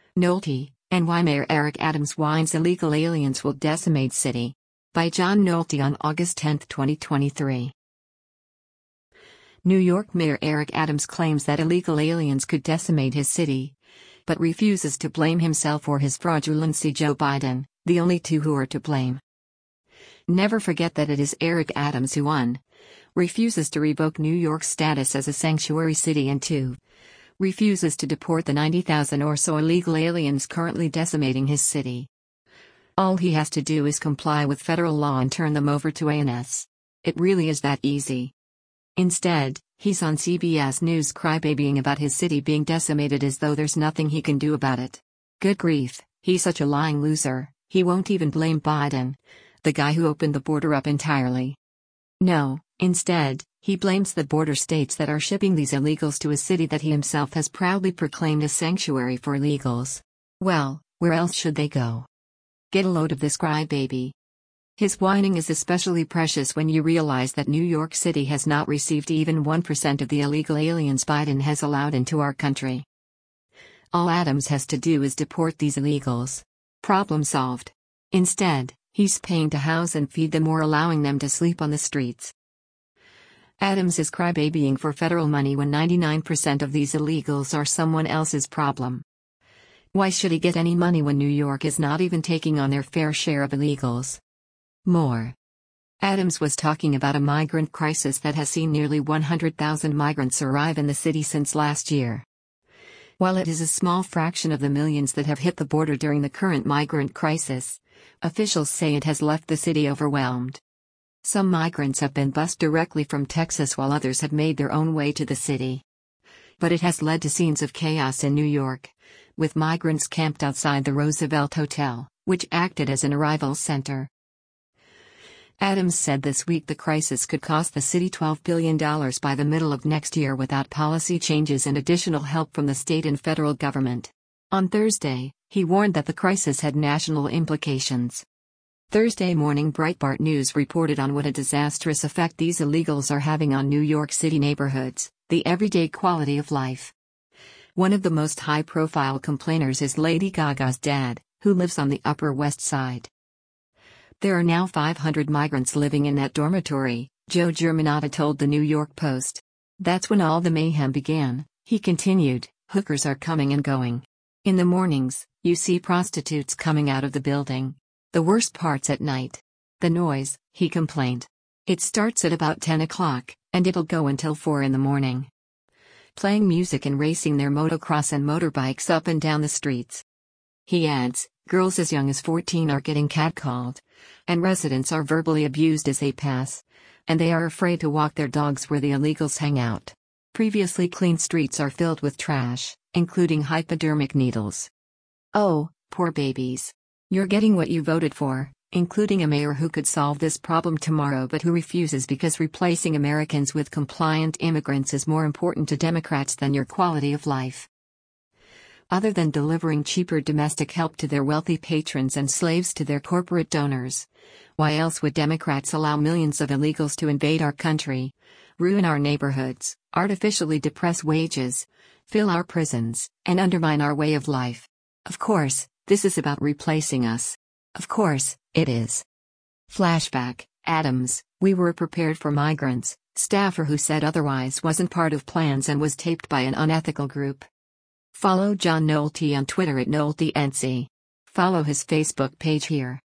Nolte, NY Mayor Eric Adams whines illegal aliens will decimate city. By John Nolte on August 10, 2023. New York Mayor Eric Adams claims that illegal aliens could decimate his city, but refuses to blame himself or his fraudulency Joe Biden, the only two who are to blame. Never forget that it is Eric Adams who 1. Refuses to revoke New York's status as a sanctuary city and 2. Refuses to deport the 90,000 or so illegal aliens currently decimating his city. All he has to do is comply with federal law and turn them over to ANS. It really is that easy. Instead, he's on CBS News crybabying about his city being decimated as though there's nothing he can do about it. Good grief, he's such a lying loser, he won't even blame Biden, the guy who opened the border up entirely. No, instead, he blames the border states that are shipping these illegals to a city that he himself has proudly proclaimed a sanctuary for illegals. Well, where else should they go? Get a load of this crybaby. His whining is especially precious when you realize that New York City has not received even 1% of the illegal aliens Biden has allowed into our country. All Adams has to do is deport these illegals. Problem solved. Instead, he's paying to house and feed them or allowing them to sleep on the streets. Adams is crybabying for federal money when 99% of these illegals are someone else's problem. Why should he get any money when New York is not even taking on their fair share of illegals? More. Adams was talking about a migrant crisis that has seen nearly 100,000 migrants arrive in the city since last year. While it is a small fraction of the millions that have hit the border during the current migrant crisis, officials say it has left the city overwhelmed. Some migrants have been bused directly from Texas while others have made their own way to the city. But it has led to scenes of chaos in New York, with migrants camped outside the Roosevelt Hotel, which acted as an arrival center. Adams said this week the crisis could cost the city $12 billion by the middle of next year without policy changes and additional help from the state and federal government. On Thursday, he warned that the crisis had national implications. Thursday morning Breitbart News reported on what a disastrous effect these illegals are having on New York City neighborhoods, the everyday quality of life. One of the most high-profile complainers is Lady Gaga's dad, who lives on the Upper West Side. There are now 500 migrants living in that dormitory, Joe Germanotta told the New York Post. That's when all the mayhem began, he continued. Hookers are coming and going. In the mornings, you see prostitutes coming out of the building. The worst part's at night. The noise, he complained. It starts at about 10 o'clock, and it'll go until 4 in the morning. Playing music and racing their motocross and motorbikes up and down the streets. He adds, girls as young as 14 are getting catcalled, and residents are verbally abused as they pass, and they are afraid to walk their dogs where the illegals hang out. Previously clean streets are filled with trash, including hypodermic needles. Oh, poor babies. You're getting what you voted for, including a mayor who could solve this problem tomorrow but who refuses because replacing Americans with compliant immigrants is more important to Democrats than your quality of life. Other than delivering cheaper domestic help to their wealthy patrons and slaves to their corporate donors, why else would Democrats allow millions of illegals to invade our country, ruin our neighborhoods, artificially depress wages, fill our prisons, and undermine our way of life? Of course, this is about replacing us. Of course, it is. Flashback, Adams, we were prepared for migrants, staffer who said otherwise wasn't part of plans and was taped by an unethical group. Follow John Nolte on Twitter at NolteNC. Follow his Facebook page here.